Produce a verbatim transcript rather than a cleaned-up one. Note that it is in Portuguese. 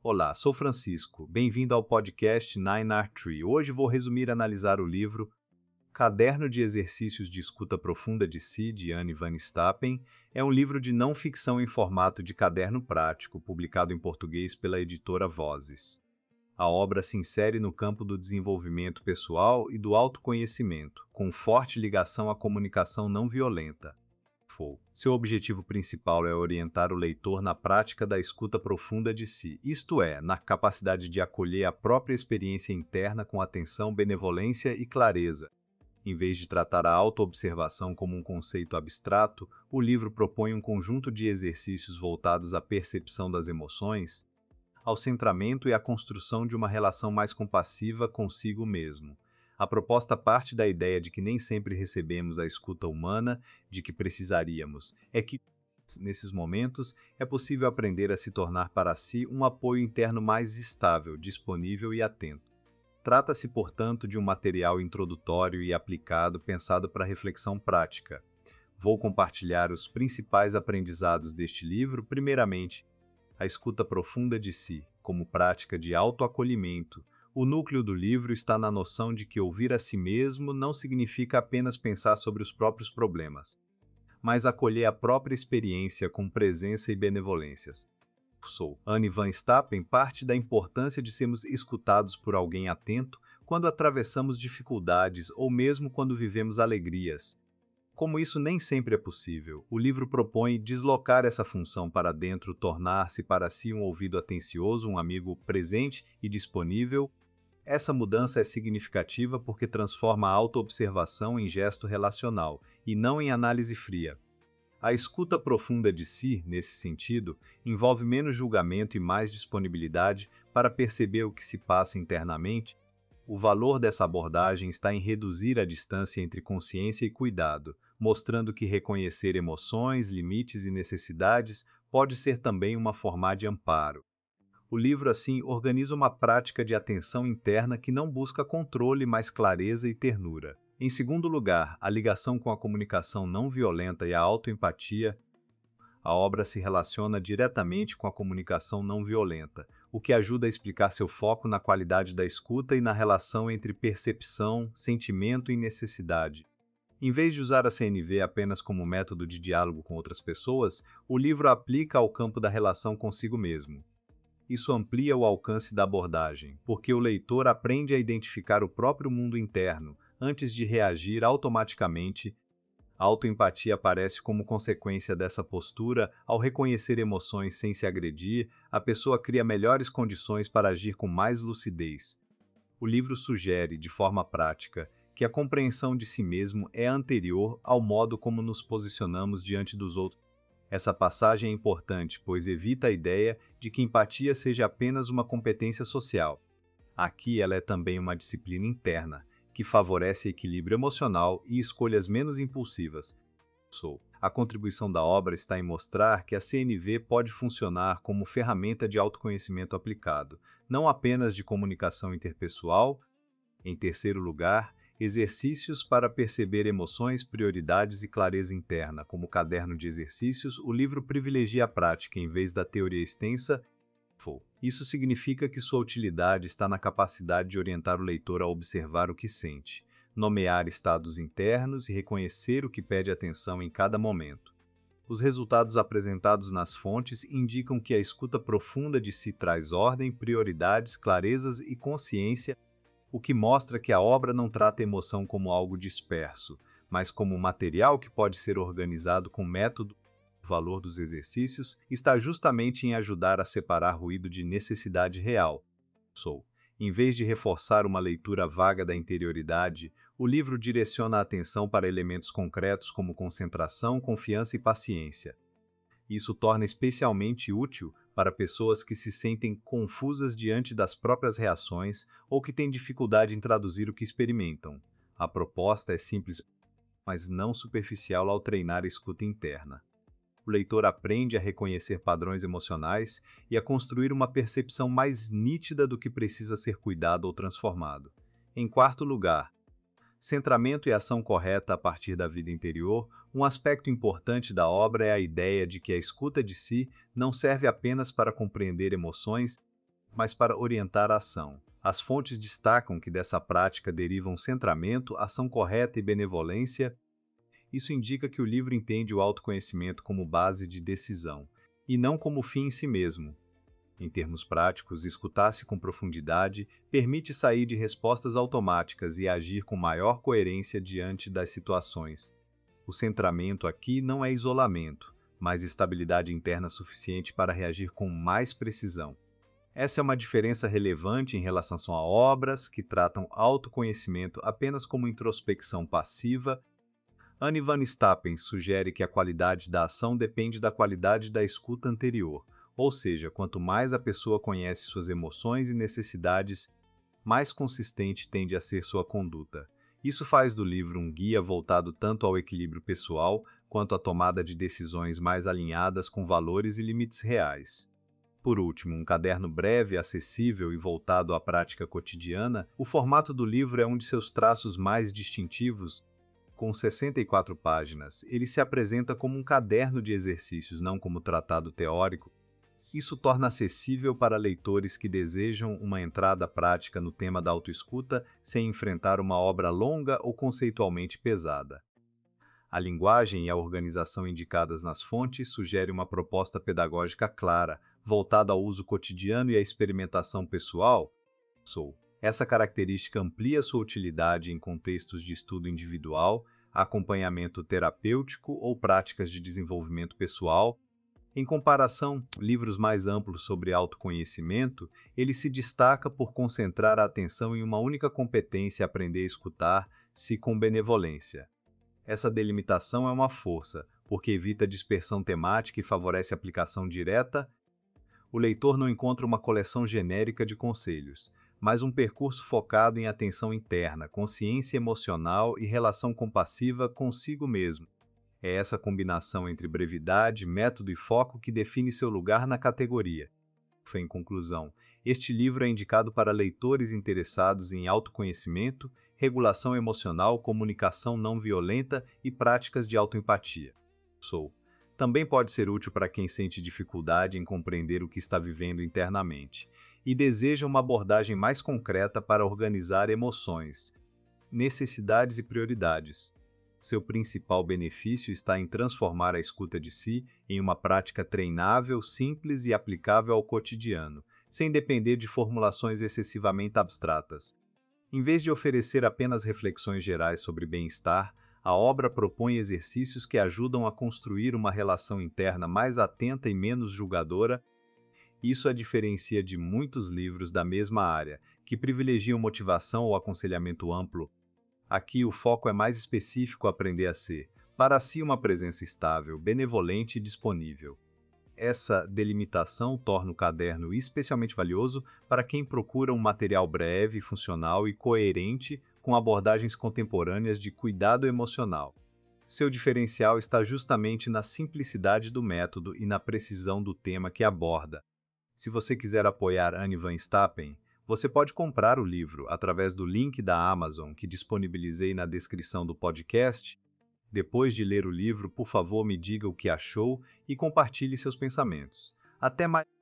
Olá, sou Francisco. Bem-vindo ao podcast Nine R Tree. Hoje vou resumir e analisar o livro Caderno de Exercícios de Escuta Profunda de Si, de Anne Van Stappen. É um livro de não ficção em formato de caderno prático, publicado em português pela editora Vozes. A obra se insere no campo do desenvolvimento pessoal e do autoconhecimento, com forte ligação à comunicação não violenta. Seu objetivo principal é orientar o leitor na prática da escuta profunda de si, isto é, na capacidade de acolher a própria experiência interna com atenção, benevolência e clareza. Em vez de tratar a autoobservação como um conceito abstrato, o livro propõe um conjunto de exercícios voltados à percepção das emoções, ao centramento e à construção de uma relação mais compassiva consigo mesmo. A proposta parte da ideia de que nem sempre recebemos a escuta humana de que precisaríamos. É que, nesses momentos, é possível aprender a se tornar para si um apoio interno mais estável, disponível e atento. Trata-se, portanto, de um material introdutório e aplicado pensado para reflexão prática. Vou compartilhar os principais aprendizados deste livro. Primeiramente, a escuta profunda de si, como prática de autoacolhimento. O núcleo do livro está na noção de que ouvir a si mesmo não significa apenas pensar sobre os próprios problemas, mas acolher a própria experiência com presença e benevolências. Sou Anne Van Stappen parte da importância de sermos escutados por alguém atento quando atravessamos dificuldades ou mesmo quando vivemos alegrias. Como isso nem sempre é possível, o livro propõe deslocar essa função para dentro, tornar-se para si um ouvido atencioso, um amigo presente e disponível. Essa mudança é significativa porque transforma a autoobservação em gesto relacional, e não em análise fria. A escuta profunda de si, nesse sentido, envolve menos julgamento e mais disponibilidade para perceber o que se passa internamente. O valor dessa abordagem está em reduzir a distância entre consciência e cuidado, mostrando que reconhecer emoções, limites e necessidades pode ser também uma forma de amparo. O livro, assim, organiza uma prática de atenção interna que não busca controle, mas clareza e ternura. Em segundo lugar, a ligação com a comunicação não violenta e a autoempatia. A obra se relaciona diretamente com a comunicação não violenta, o que ajuda a explicar seu foco na qualidade da escuta e na relação entre percepção, sentimento e necessidade. Em vez de usar a C N V apenas como método de diálogo com outras pessoas, o livro a aplica ao campo da relação consigo mesmo. Isso amplia o alcance da abordagem, porque o leitor aprende a identificar o próprio mundo interno antes de reagir automaticamente. A autoempatia aparece como consequência dessa postura. Ao reconhecer emoções sem se agredir, a pessoa cria melhores condições para agir com mais lucidez. O livro sugere, de forma prática, que a compreensão de si mesmo é anterior ao modo como nos posicionamos diante dos outros. Essa passagem é importante, pois evita a ideia de que empatia seja apenas uma competência social. Aqui ela é também uma disciplina interna, que favorece equilíbrio emocional e escolhas menos impulsivas. A contribuição da obra está em mostrar que a C N V pode funcionar como ferramenta de autoconhecimento aplicado, não apenas de comunicação interpessoal. Em terceiro lugar, exercícios para perceber emoções, prioridades e clareza interna. Como caderno de exercícios, o livro privilegia a prática em vez da teoria extensa. Isso significa que sua utilidade está na capacidade de orientar o leitor a observar o que sente, nomear estados internos e reconhecer o que pede atenção em cada momento. Os resultados apresentados nas fontes indicam que a escuta profunda de si traz ordem, prioridades, clarezas e consciência, o que mostra que a obra não trata a emoção como algo disperso, mas como um material que pode ser organizado com método. O valor dos exercícios está justamente em ajudar a separar ruído de necessidade real. Sou. Em vez de reforçar uma leitura vaga da interioridade, o livro direciona a atenção para elementos concretos como concentração, confiança e paciência. Isso torna especialmente útil para pessoas que se sentem confusas diante das próprias reações ou que têm dificuldade em traduzir o que experimentam. A proposta é simples, mas não superficial ao treinar a escuta interna. O leitor aprende a reconhecer padrões emocionais e a construir uma percepção mais nítida do que precisa ser cuidado ou transformado. Em quarto lugar, centramento e ação correta a partir da vida interior. Um aspecto importante da obra é a ideia de que a escuta de si não serve apenas para compreender emoções, mas para orientar a ação. As fontes destacam que dessa prática derivam centramento, ação correta e benevolência. Isso indica que o livro entende o autoconhecimento como base de decisão, e não como fim em si mesmo. Em termos práticos, escutar-se com profundidade permite sair de respostas automáticas e agir com maior coerência diante das situações. O centramento aqui não é isolamento, mas estabilidade interna suficiente para reagir com mais precisão. Essa é uma diferença relevante em relação a obras que tratam autoconhecimento apenas como introspecção passiva. Anne Van Stappen sugere que a qualidade da ação depende da qualidade da escuta anterior, ou seja, quanto mais a pessoa conhece suas emoções e necessidades, mais consistente tende a ser sua conduta. Isso faz do livro um guia voltado tanto ao equilíbrio pessoal quanto à tomada de decisões mais alinhadas com valores e limites reais. Por último, um caderno breve, acessível e voltado à prática cotidiana, o formato do livro é um de seus traços mais distintivos. Com sessenta e quatro páginas, ele se apresenta como um caderno de exercícios, não como tratado teórico. Isso torna acessível para leitores que desejam uma entrada prática no tema da autoescuta sem enfrentar uma obra longa ou conceitualmente pesada. A linguagem e a organização indicadas nas fontes sugerem uma proposta pedagógica clara, voltada ao uso cotidiano e à experimentação pessoal. Sou. Essa característica amplia sua utilidade em contextos de estudo individual, acompanhamento terapêutico ou práticas de desenvolvimento pessoal. Em comparação, livros mais amplos sobre autoconhecimento, ele se destaca por concentrar a atenção em uma única competência: aprender a escutar-se com benevolência. Essa delimitação é uma força, porque evita dispersão temática e favorece a aplicação direta. O leitor não encontra uma coleção genérica de conselhos, mas um percurso focado em atenção interna, consciência emocional e relação compassiva consigo mesmo. É essa combinação entre brevidade, método e foco que define seu lugar na categoria. Em conclusão, este livro é indicado para leitores interessados em autoconhecimento, regulação emocional, comunicação não violenta e práticas de autoempatia. Sou. Também pode ser útil para quem sente dificuldade em compreender o que está vivendo internamente e deseja uma abordagem mais concreta para organizar emoções, necessidades e prioridades. Seu principal benefício está em transformar a escuta de si em uma prática treinável, simples e aplicável ao cotidiano, sem depender de formulações excessivamente abstratas. Em vez de oferecer apenas reflexões gerais sobre bem-estar, a obra propõe exercícios que ajudam a construir uma relação interna mais atenta e menos julgadora. Isso a diferencia de muitos livros da mesma área, que privilegiam motivação ou aconselhamento amplo. Aqui o foco é mais específico: aprender a ser, para si, uma presença estável, benevolente e disponível. Essa delimitação torna o caderno especialmente valioso para quem procura um material breve, funcional e coerente com abordagens contemporâneas de cuidado emocional. Seu diferencial está justamente na simplicidade do método e na precisão do tema que aborda. Se você quiser apoiar Anne Van Stappen, você pode comprar o livro através do link da Amazon que disponibilizei na descrição do podcast. Depois de ler o livro, por favor, me diga o que achou e compartilhe seus pensamentos. Até mais!